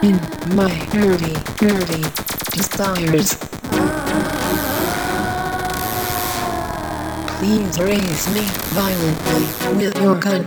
in my dirty desires. Please raise me violently with your gun.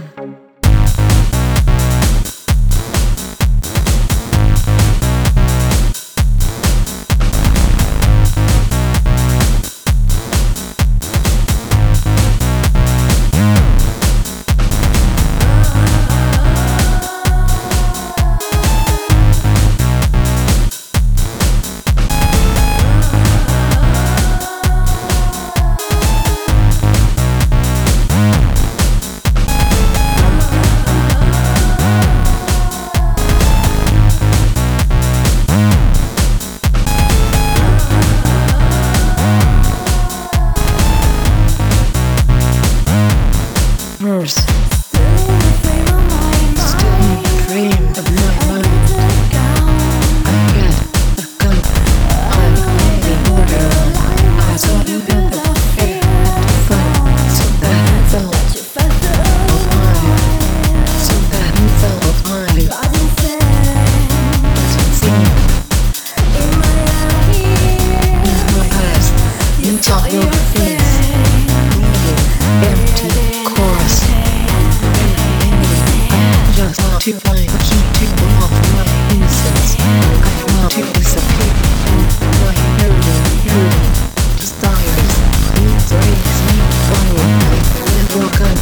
Verse. Still dream of my mind. I get a gun. I'm only order. I saw you in the air to fight. So that you felt alive. So that you felt alive. In my eyes, you saw your face. Empty chorus. Just want to find a key to unlock my innocence. I want to disappear. My dirty desires. Please raise me violently with your gun.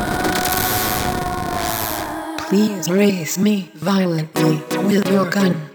Please raise me violently with your gun.